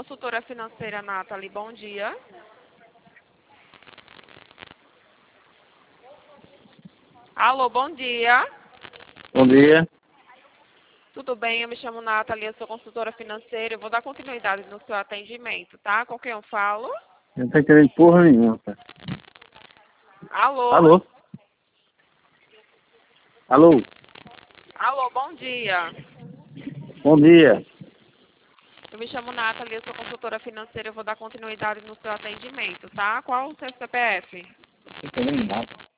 consultora financeira Nathalie, bom dia. Alô, bom dia. Bom dia. Tudo bem? Eu me chamo Nathalie, eu sou consultora financeira. Eu vou dar continuidade no seu atendimento, tá? Com quem eu falo? Eu não tô entendendo porra nenhuma, cara. Alô? Alô? Alô? Alô, bom dia. Bom dia. Eu me chamo Nathalie, eu sou consultora financeira. Eu vou dar continuidade no seu atendimento, tá? Qual o seu CPF? Não tô entendendo nada.